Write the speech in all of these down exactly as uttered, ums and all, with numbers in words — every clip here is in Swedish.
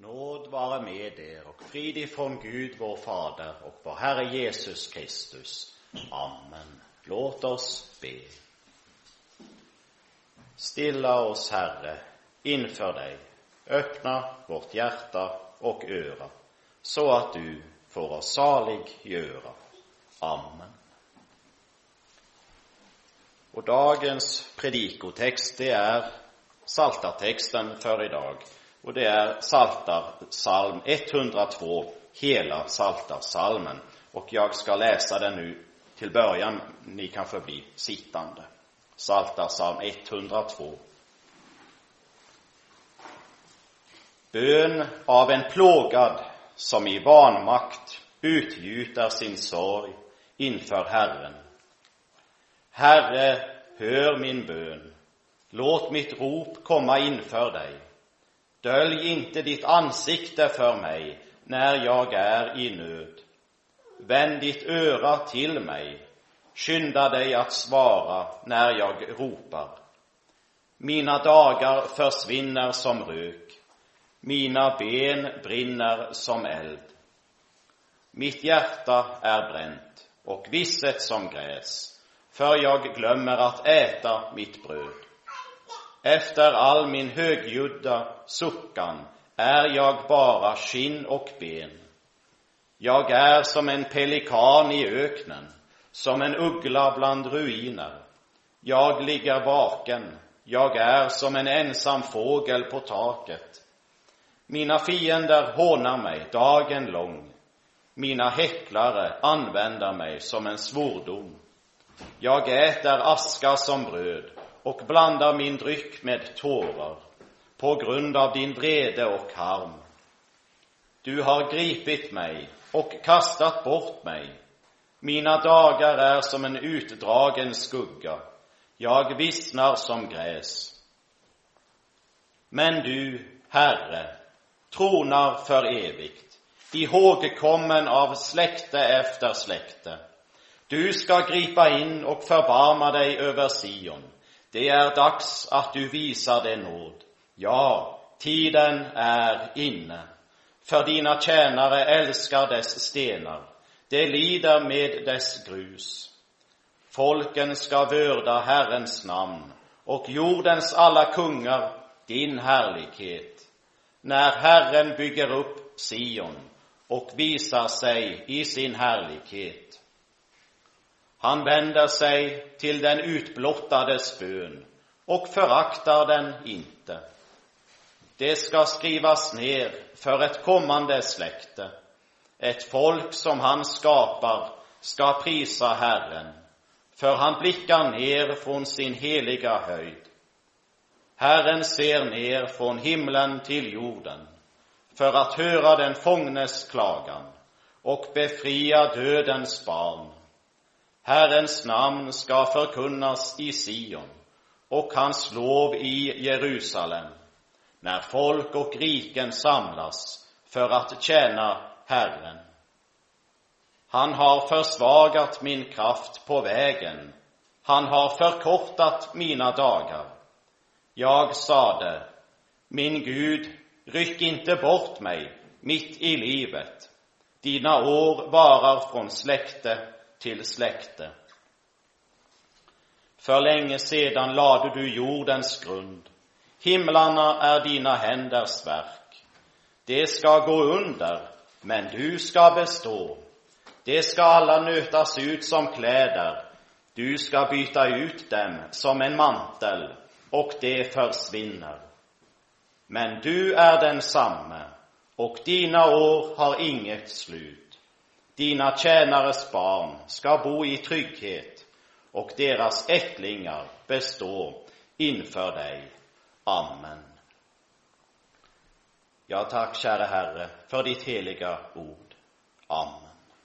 Nåd vare med er och frid ifrån Gud vår Fader och vår Herre Jesus Kristus. Amen. Låt oss be. Stilla oss, Herre, inför dig. Öppna vårt hjärta och öra, så att du får oss salig göra. Amen. Och dagens predikotext, det är Psaltartexten för idag. Och det är Psaltarpsalm etthundratvå, hela Psaltarpsalmen. Och jag ska läsa den nu till början. Ni kan få bli sittande. Psaltarpsalm etthundratvå. Bön av en plågad som i vanmakt utgjuter sin sorg inför Herren. Herre, hör min bön. Låt mitt rop komma inför dig. Dölj inte ditt ansikte för mig när jag är i nöd. Vänd ditt öra till mig. Skynda dig att svara när jag ropar. Mina dagar försvinner som rök. Mina ben brinner som eld. Mitt hjärta är bränt och visset som gräs, för jag glömmer att äta mitt bröd. Efter all min högljudda suckan är jag bara skinn och ben. Jag är som en pelikan i öknen, som en uggla bland ruiner. Jag ligger vaken, jag är som en ensam fågel på taket. Mina fiender hånar mig dagen lång. Mina häcklare använder mig som en svordom. Jag äter aska som bröd och blandar min dryck med tårar på grund av din vrede och harm. Du har gripit mig och kastat bort mig. Mina dagar är som en utdragen skugga. Jag vissnar som gräs. Men du, Herre, tronar för evigt, ihågkommen av släkte efter släkte. Du ska gripa in och förbarma dig över Sion. Det är dags att du visar dig nåd. Ja, tiden är inne. För dina tjänare älskar dess stenar. Det lider med dess grus. Folken ska vörda Herrens namn och jordens alla kungar din härlighet. När Herren bygger upp Sion och visar sig i sin härlighet. Han vänder sig till den utblottades bön och föraktar den inte. Det ska skrivas ner för ett kommande släkte. Ett folk som han skapar ska prisa Herren, för han blickar ner från sin heliga höjd. Herren ser ner från himlen till jorden för att höra den fångnes klagan och befria dödens barn. Herrens namn ska förkunnas i Sion och hans lov i Jerusalem, när folk och riken samlas för att tjäna Herren. Han har försvagat min kraft på vägen. Han har förkortat mina dagar. Jag sade, min Gud, ryck inte bort mig mitt i livet. Dina år varar från släkte till släkte. För länge sedan lade du jordens grund. Himlarna är dina händers verk. Det ska gå under, men du ska bestå. Det ska alla nötas ut som kläder. Du ska byta ut dem som en mantel, och det försvinner. Men du är densamme, och dina år har inget slut. Dina tjänares barn ska bo i trygghet, och deras ättlingar bestå inför dig. Amen. Ja, tack kära Herre för ditt heliga ord. Amen.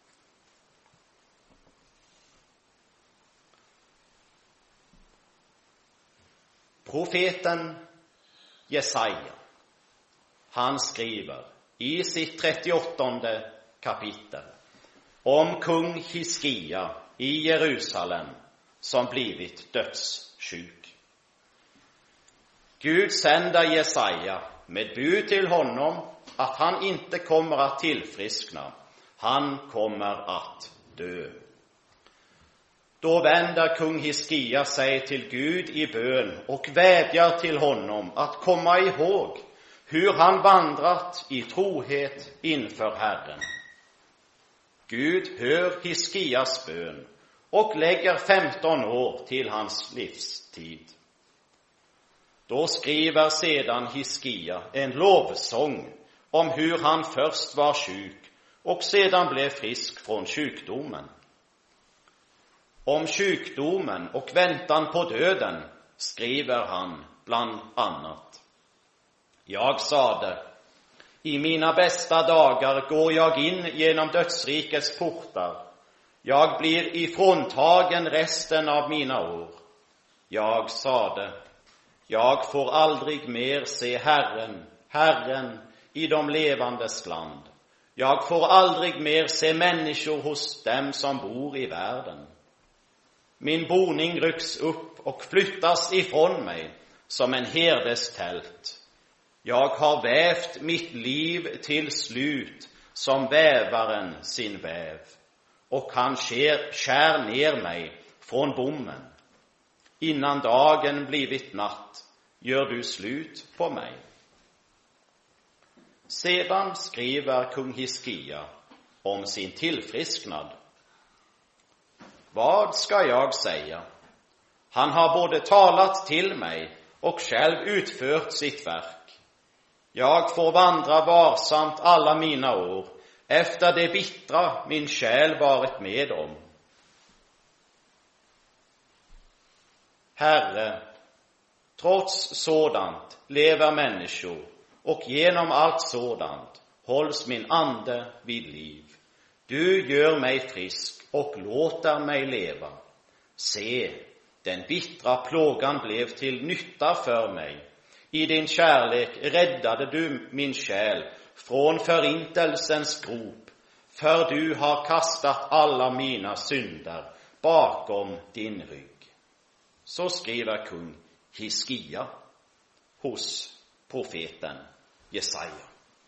Profeten Jesaja, han skriver i sitt trettioåttonde kapitel om kung Hiskia i Jerusalem som blivit dödssjuk. Gud sänder Jesaja med bud till honom att han inte kommer att tillfriskna. Han kommer att dö. Då vänder kung Hiskia sig till Gud i bön och vädjar till honom att komma ihåg hur han vandrat i trohet inför Herren. Gud hör Hiskias bön och lägger femton år till hans livstid. Då skriver sedan Hiskia en lovsång om hur han först var sjuk och sedan blev frisk från sjukdomen. Om sjukdomen och väntan på döden skriver han bland annat: Jag sade, i mina bästa dagar går jag in genom dödsrikets portar. Jag blir ifråntagen resten av mina år. Jag sade, jag får aldrig mer se Herren, Herren i de levandes land. Jag får aldrig mer se människor hos dem som bor i världen. Min boning rycks upp och flyttas ifrån mig som en herdes tält. Jag har vävt mitt liv till slut som vävaren sin väv, och han skär, skär ner mig från bommen. Innan dagen blivit natt gör du slut på mig. Sedan skriver kung Hiskia om sin tillfrisknad. Vad ska jag säga? Han har både talat till mig och själv utfört sitt verk. Jag får vandra varsamt alla mina år efter det bittra min själ varit med om. Herre, trots sådant lever människor, och genom allt sådant hålls min ande vid liv. Du gör mig frisk och låter mig leva. Se, den bittra plågan blev till nytta för mig. I din kärlek räddade du min själ från förintelsens grop, för du har kastat alla mina synder bakom din rygg. Så skriver kung Hiskia hos profeten Jesaja.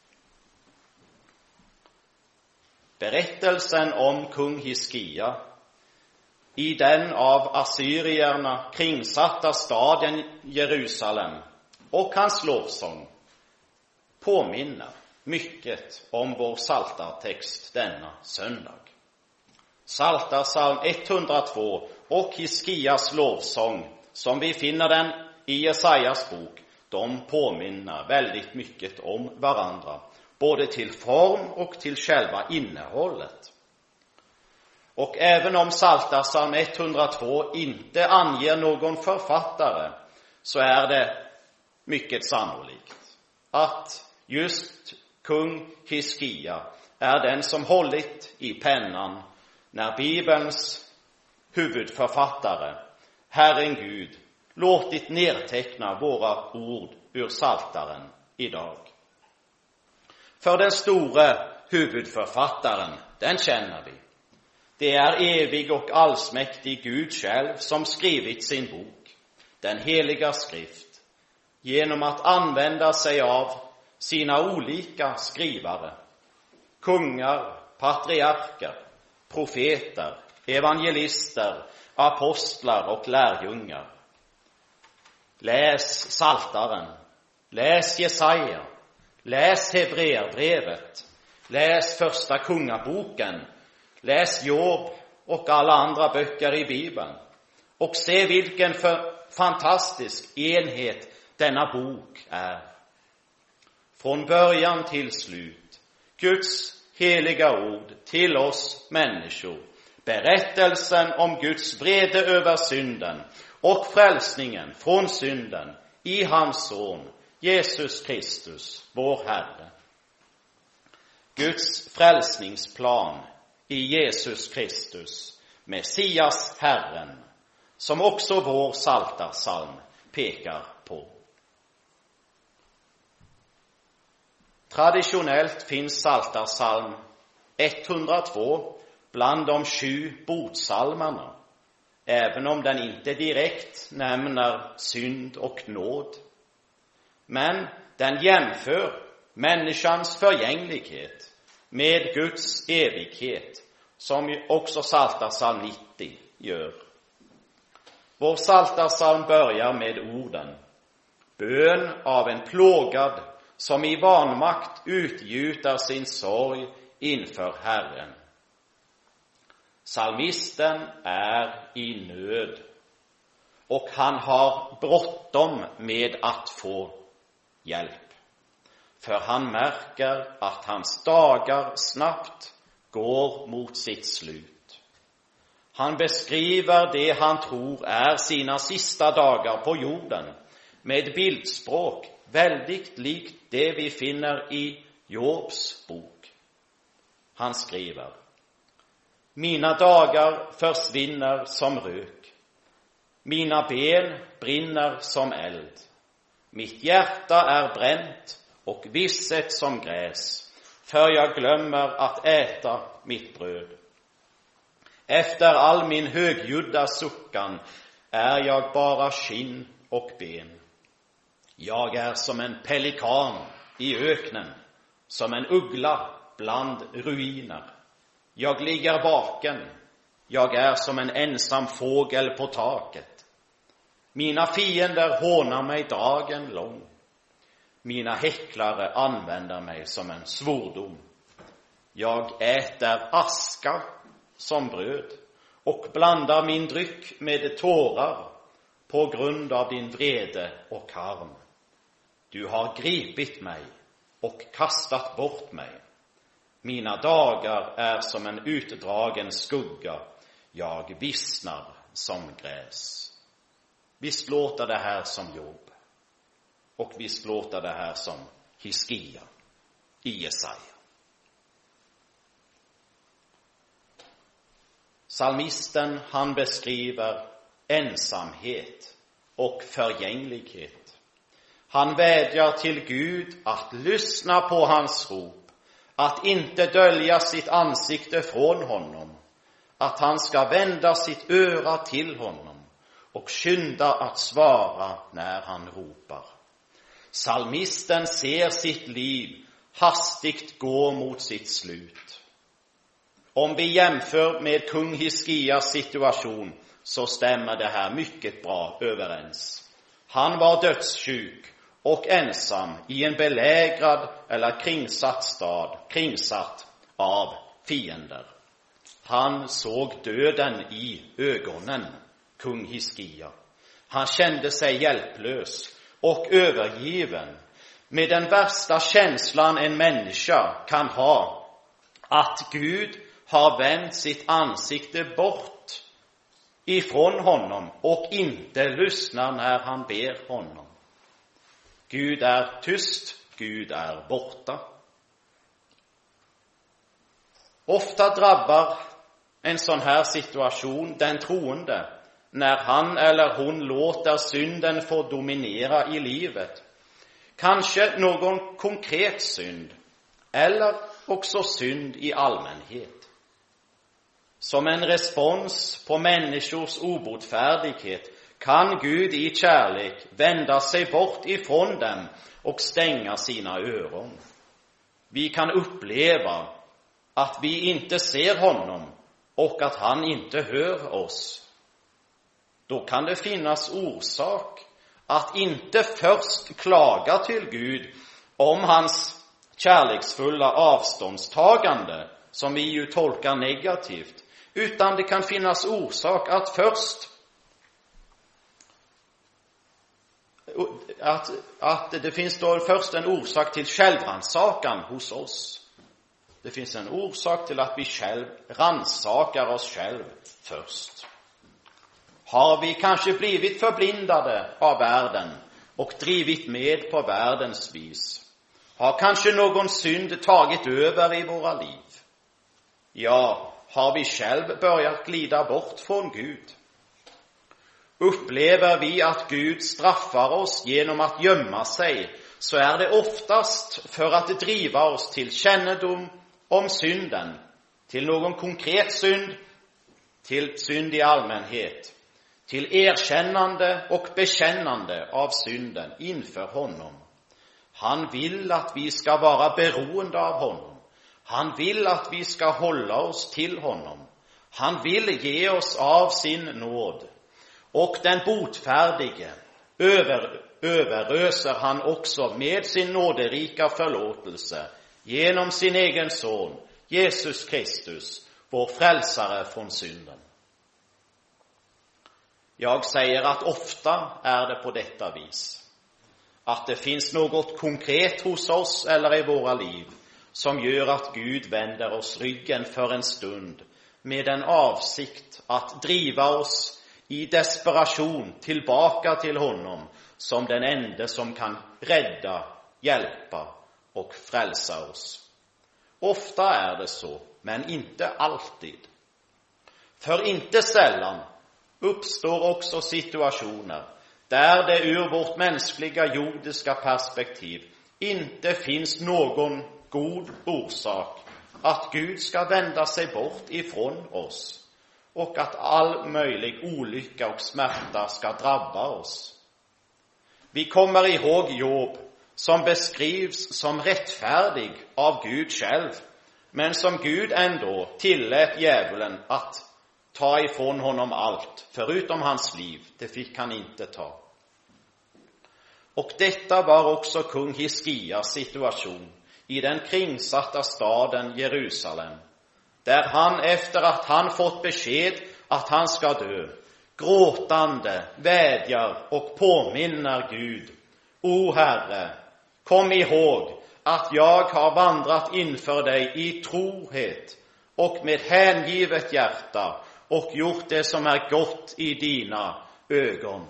Berättelsen om kung Hiskia i den av assyrierna kringsatta staden Jerusalem och hans lovsång påminner mycket om vår psaltartext denna söndag. Psaltarpsalm etthundratvå och Hiskias lovsång, som vi finner den i Jesajas bok, de påminner väldigt mycket om varandra, både till form och till själva innehållet. Och även om Psaltarpsalm etthundratvå inte anger någon författare, så är det mycket sannolikt att just kung Hiskia är den som hållit i pennan när Bibelns huvudförfattare, Herren Gud, låtit nedteckna våra ord ur Psaltaren idag. För den store huvudförfattaren, den känner vi. Det är evig och allsmäktig Gud själv som skrivit sin bok, den heliga skrift, genom att använda sig av sina olika skrivare, kungar, patriarker, profeter, evangelister, apostlar och lärjungar. Läs Psaltaren, läs Jesaja, läs Hebreerbrevet, läs första kungaboken, läs Job och alla andra böcker i Bibeln, och se vilken för fantastisk enhet denna bok är. Från början till slut, Guds heliga ord till oss människor, berättelsen om Guds vrede över synden och frälsningen från synden i hans son Jesus Kristus, vår Herre. Guds frälsningsplan i Jesus Kristus, Messias Herren, som också vår psaltarpsalm pekar på. Traditionellt finns psaltarpsalm etthundratvå bland de sju botsalmerna, även om den inte direkt nämner synd och nåd. Men den jämför människans förgänglighet med Guds evighet, som också Psaltarpsalm nittio gör. Vår Psaltarpsalm börjar med orden: bön av en plågad som i vanmakt utgjuter sin sorg inför Herren. Psalmisten är i nöd och han har bråttom med att få hjälp, för han märker att hans dagar snabbt går mot sitt slut. Han beskriver det han tror är sina sista dagar på jorden med bildspråk väldigt likt det vi finner i Jobs bok. Han skriver: mina dagar försvinner som rök, mina ben brinner som eld, mitt hjärta är bränt och visset som gräs, för jag glömmer att äta mitt bröd. Efter all min högljudda suckan är jag bara skinn och ben. Jag är som en pelikan i öknen, som en uggla bland ruiner. Jag ligger vaken, jag är som en ensam fågel på taket. Mina fiender hånar mig dagen lång. Mina häcklare använder mig som en svordom. Jag äter aska som bröd och blandar min dryck med tårar på grund av din vrede och harm. Du har gripit mig och kastat bort mig. Mina dagar är som en utdragen skugga. Jag vissnar som gräs. Visst låter det här som Job. Och visst låter det här som Hiskia i Jesaja. Psalmisten, han beskriver ensamhet och förgänglighet. Han vädjar till Gud att lyssna på hans rop, att inte dölja sitt ansikte från honom, att han ska vända sitt öra till honom och skynda att svara när han ropar. Psalmisten ser sitt liv hastigt gå mot sitt slut. Om vi jämför med kung Hiskias situation så stämmer det här mycket bra överens. Han var dödssjuk och ensam i en belägrad eller kringsatt stad, kringsatt av fiender. Han såg döden i ögonen, kung Hiskia. Han kände sig hjälplös och övergiven med den värsta känslan en människa kan ha, att Gud har vänt sitt ansikte bort ifrån honom och inte lyssnar när han ber honom. Gud är tyst, Gud är borta. Ofta drabbar en sån här situation den troende när han eller hon låter synden få dominera i livet. Kanske någon konkret synd eller också synd i allmänhet. Som en respons på människors obotfärdighet kan Gud i kärlek vända sig bort ifrån dem och stänga sina öron. Vi kan uppleva att vi inte ser honom och att han inte hör oss. Då kan det finnas orsak att inte först klaga till Gud om hans kärleksfulla avståndstagande, som vi ju tolkar negativt, utan det kan finnas orsak att först att, att det finns då först en orsak till självrannsakan hos oss. Det finns en orsak till att vi själv rannsakar oss själv först. Har vi kanske blivit förblindade av världen och drivit med på världens vis? Har kanske någon synd tagit över i våra liv? Ja, har vi själv börjat glida bort från Gud? Upplever vi att Gud straffar oss genom att gömma sig, så är det oftast för att driva oss till kännedom om synden, till någon konkret synd, till synd i allmänhet, till erkännande och bekännande av synden inför honom. Han vill att vi ska vara beroende av honom. Han vill att vi ska hålla oss till honom. Han vill ge oss av sin nåd. Och den botfärdige över, överöser han också med sin nåderika förlåtelse genom sin egen son, Jesus Kristus, vår frälsare från synden. Jag säger att ofta är det på detta vis. Att det finns något konkret hos oss eller i våra liv som gör att Gud vänder oss ryggen för en stund med en avsikt att driva oss i desperation tillbaka till honom som den enda som kan rädda, hjälpa och frälsa oss. Ofta är det så, men inte alltid. För inte sällan uppstår också situationer där det ur vårt mänskliga jordiska perspektiv inte finns någon god orsak att Gud ska vända sig bort ifrån oss och att all möjlig olycka och smärta ska drabba oss. Vi kommer ihåg Job som beskrivs som rättfärdig av Gud själv, men som Gud ändå tillät djävulen att ta ifrån honom allt, förutom hans liv. Det fick han inte ta. Och detta var också kung Hiskias situation i den kringsatta staden Jerusalem, där han efter att han fått besked att han ska dö, gråtande vädjar och påminner Gud: O Herre, kom ihåg att jag har vandrat inför dig i trohet och med hängivet hjärta och gjort det som är gott i dina ögon.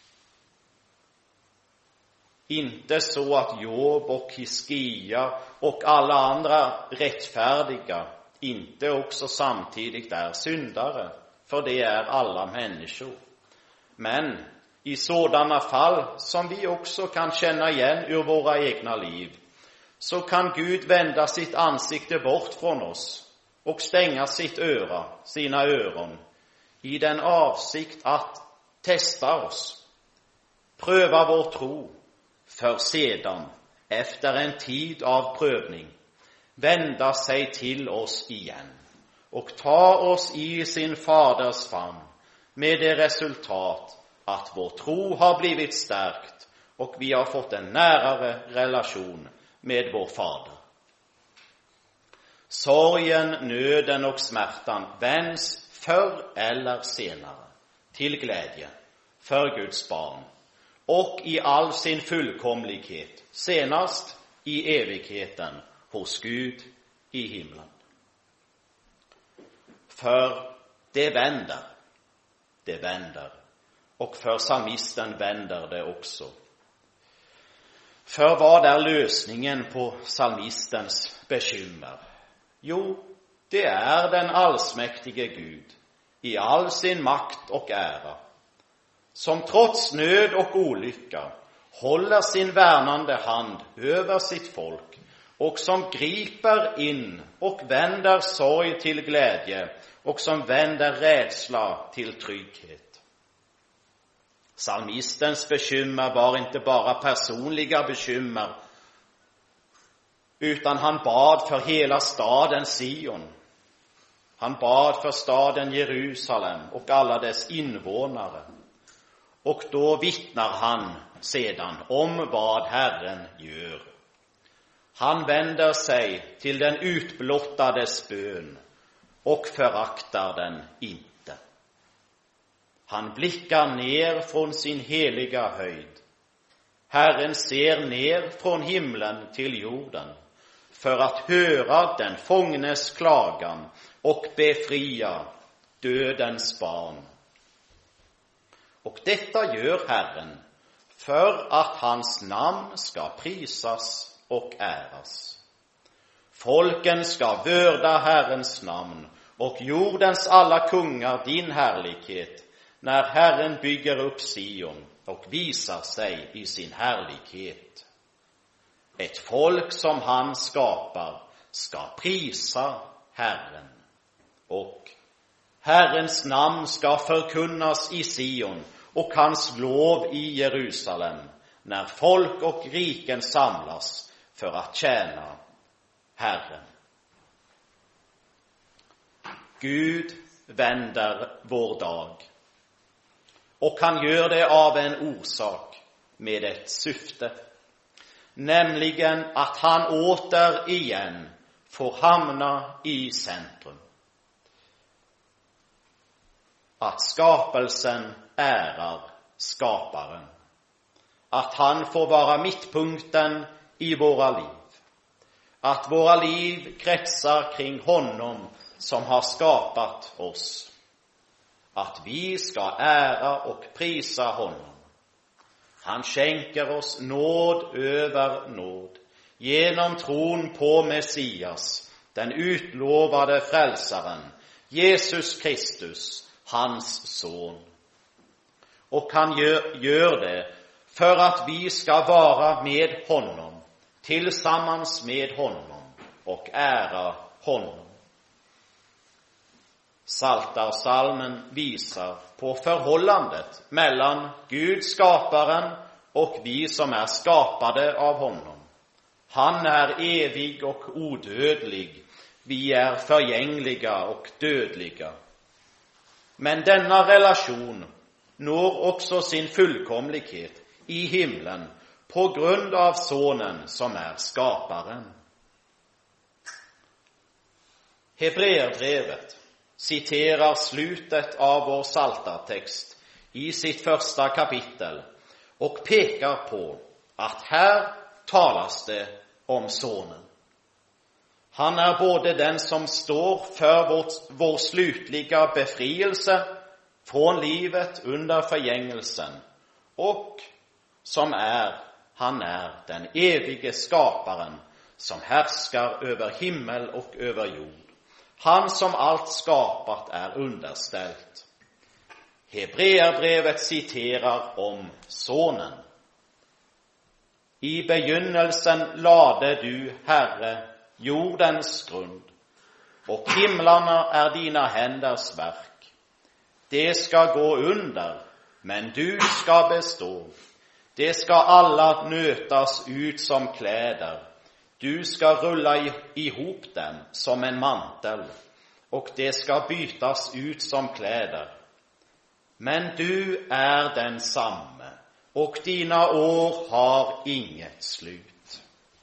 Inte så att Job och Hiskia och alla andra rättfärdiga inte också samtidigt är syndare, för det är alla människor. Men i sådana fall som vi också kan känna igen ur våra egna liv, så kan Gud vända sitt ansikte bort från oss och stänga sitt öra, sina öron, i den avsikt att testa oss, pröva vår tro, för sedan, efter en tid av prövning, vända sig till oss igen och ta oss i sin faders famn, med det resultat att vår tro har blivit stärkt och vi har fått en närare relation med vår fader. Sorgen, nöden och smärtan vänds förr eller senare till glädje för Guds barn och i all sin fullkomlighet, senast i evigheten hos Gud i himlen. För det vänder, det vänder, och för psalmisten vänder det också. För vad är lösningen på psalmistens bekymmer? Jo, det är den allsmäktige Gud i all sin makt och ära, som trots nöd och olycka håller sin värnande hand över sitt folk och som griper in och vänder sorg till glädje och som vänder rädsla till trygghet. Psalmistens bekymmer var inte bara personliga bekymmer, utan han bad för hela staden Sion. Han bad för staden Jerusalem och alla dess invånare. Och då vittnar han sedan om vad Herren gör. Han vänder sig till den utblottades bön och föraktar den inte. Han blickar ner från sin heliga höjd. Herren ser ner från himlen till jorden för att höra den fångnes klagan och befria dödens barn. Och detta gör Herren för att hans namn ska prisas och äras. Folken ska vörda Herrens namn och jordens alla kungar din härlighet, när Herren bygger upp Sion och visar sig i sin härlighet. Ett folk som han skapar ska prisa Herren, och Herrens namn ska förkunnas i Sion och hans lov i Jerusalem, när folk och riken samlas för att tjäna Herren. Gud vänder vår dag, och han gör det av en orsak med ett syfte, nämligen att han återigen får hamna i centrum. Att skapelsen ärar skaparen. Att han får vara mittpunkten i våra liv. Att våra liv kretsar kring honom som har skapat oss. Att vi ska ära och prisa honom. Han skänker oss nåd över nåd genom tron på Messias, den utlovade frälsaren, Jesus Kristus, hans son. Och han gör, gör det för att vi ska vara med honom, tillsammans med honom och ära honom. Psaltarpsalmen visar på förhållandet mellan Gud skaparen och vi som är skapade av honom. Han är evig och odödlig, vi är förgängliga och dödliga. Men denna relation når också sin fullkomlighet i himlen på grund av sonen som är skaparen. Hebreerbrevet citerar slutet av vår psaltartext i sitt första kapitel och pekar på att här talas det om sonen. Han är både den som står för vår, vår slutliga befrielse från livet under förgängelsen och som är, han är den evige skaparen som härskar över himmel och över jord. Han som allt skapat är underställt. Hebreerbrevet citerar om sonen. I begynnelsen lade du, Herre, jordens grund, och himlarna är dina händers verk. Det ska gå under, men du ska bestå. Det ska alla nötas ut som kläder. Du ska rulla ihop dem som en mantel, och det ska bytas ut som kläder. Men du är densamme, och dina år har inget slut.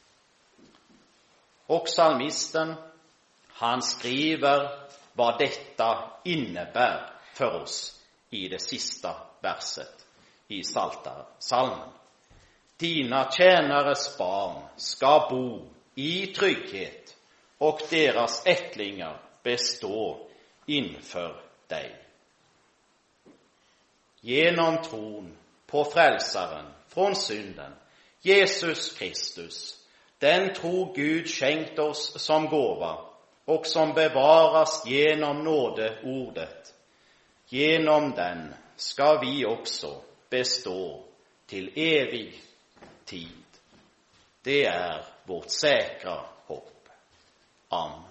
Och psalmisten, han skriver vad detta innebär för oss i det sista verset i Psaltarpsalmen. Dina tjänares barn ska bo i trygghet, och deras ättlingar bestå inför dig. Genom tron på frälsaren från synden, Jesus Kristus, den tro Gud skänkt oss som gåva och som bevaras genom nådeordet. Genom den ska vi också bestå till evig tid. Det är vårt säkra hopp. Amen.